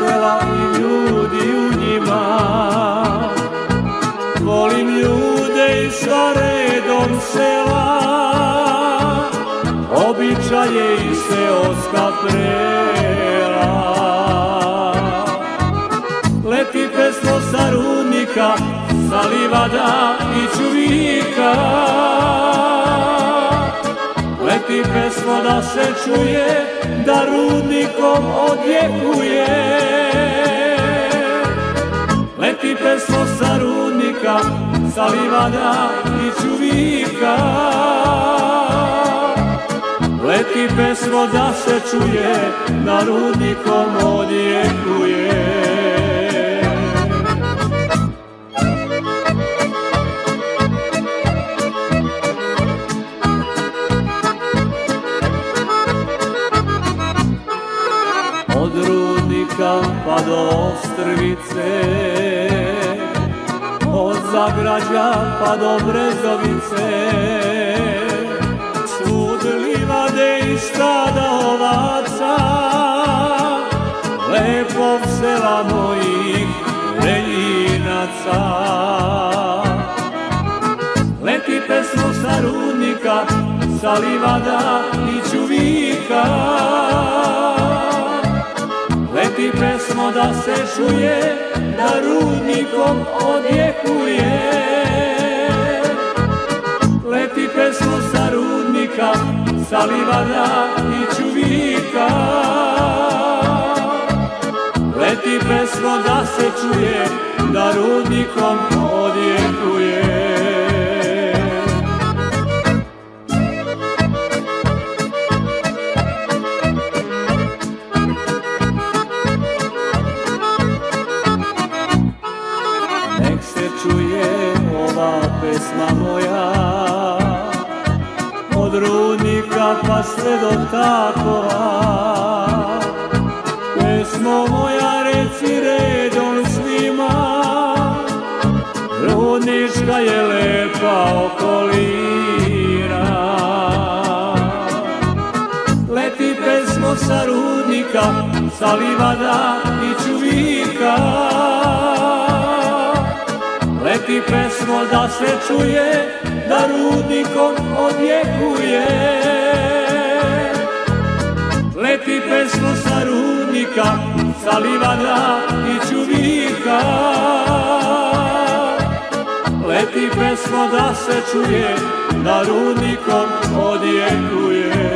sela i ljudi u njima. Volim ljude i sa redom sela, običaje i seoska prela. Leti pesmo sa rudnika, sa livada i čuvika. Leti pesmo da se čuje, da rudnikom odjekuje. Leti pesmo sa rudnika, sa livada i čuvika. Leti pesmo da se čuje, da rudnikom odjekuje. Od rudnika pa do Ostrvice, od Zagrađa pa do Brezovice, svud livade i stada ovaca, lepog sela mojih Renjinaca. Leti pesmo sa rudnika, sa livada i čuvika. Leti pesmo da se čuje, da rudnikom odjekuje. Leti pesmo sa rudnika, sa livada i čuvika. Leti pesmo da se čuje, da rudnikom odjekuje. Nek se čuje ova pesma moja, od rudnika pa sve do Takova. Pesmo moja reci redom svima, rudnička je lepa okolina. Leti pesmo sa rudnika, sa livada i čuvika. Leti pesmo da se čuje, da rudnikom odjekuje. Leti pesmo sa rudnika, sa livada i čuvika. Leti pesmo da se čuje, da rudnikom odjekuje.